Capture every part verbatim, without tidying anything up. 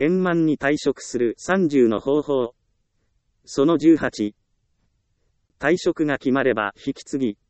円満に退職するさんじゅうの方法。そのじゅうはち。退職が決まれば引き継ぎ。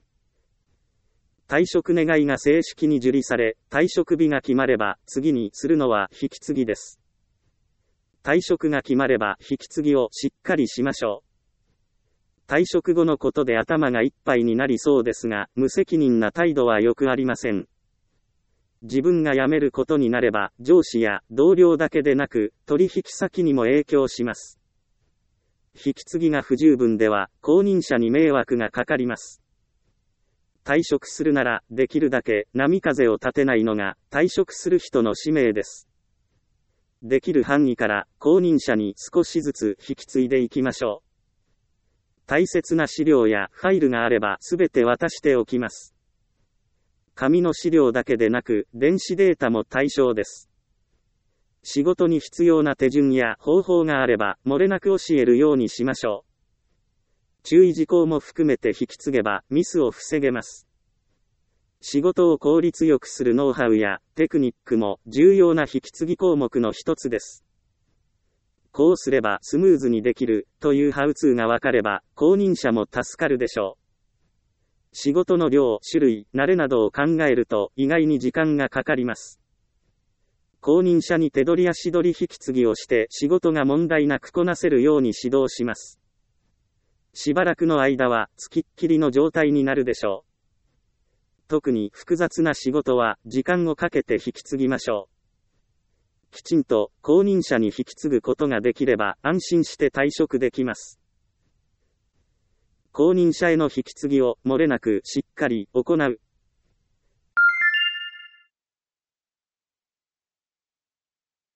退職願いが正式に受理され、退職日が決まれば次にするのは引き継ぎです。退職が決まれば引き継ぎをしっかりしましょう。退職後のことで頭がいっぱいになりそうですが、無責任な態度はよくありません。自分が辞めることになれば、上司や同僚だけでなく、取引先にも影響します。引き継ぎが不十分では、後任者に迷惑がかかります。退職するなら、できるだけ波風を立てないのが、退職する人の使命です。できる範囲から、後任者に少しずつ引き継いでいきましょう。大切な資料やファイルがあればすべて渡しておきます。紙の資料だけでなく、電子データも対象です。仕事に必要な手順や方法があれば、漏れなく教えるようにしましょう。注意事項も含めて引き継げば、ミスを防げます。仕事を効率よくするノウハウやテクニックも重要な引き継ぎ項目の一つです。こうすればスムーズにできるというハウツーがわかれば、後任者も助かるでしょう。仕事の量、種類、慣れなどを考えると意外に時間がかかります。後任者に手取り足取り引き継ぎをして仕事が問題なくこなせるように指導します。しばらくの間は付きっきりの状態になるでしょう。特に複雑な仕事は時間をかけて引き継ぎましょう。きちんと後任者に引き継ぐことができれば安心して退職できます。後任者への引き継ぎを漏れなくしっかり行う。